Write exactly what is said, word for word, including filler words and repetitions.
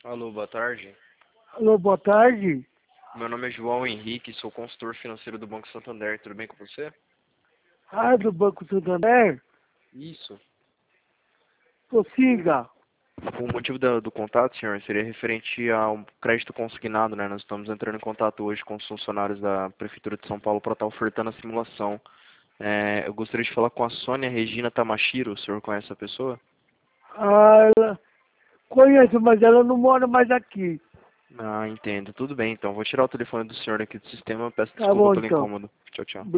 Alô, boa tarde. Alô, boa tarde. Meu nome é João Henrique, sou consultor financeiro do Banco Santander. Tudo bem com você? Ah, do Banco Santander? Isso. Prossiga. O motivo da- do contato, senhor, seria referente ao crédito consignado, né? Nós estamos entrando em contato hoje com os funcionários da Prefeitura de São Paulo para estar ofertando a simulação. É, eu gostaria de falar com a Sônia Regina Tamashiro. O senhor conhece a pessoa? Ah, ela... Conheço, mas ela não mora mais aqui. Ah, entendo. Tudo bem, então. Vou tirar o telefone do senhor aqui do sistema. Peço Tá desculpa bom, pelo então. incômodo. Tchau, tchau.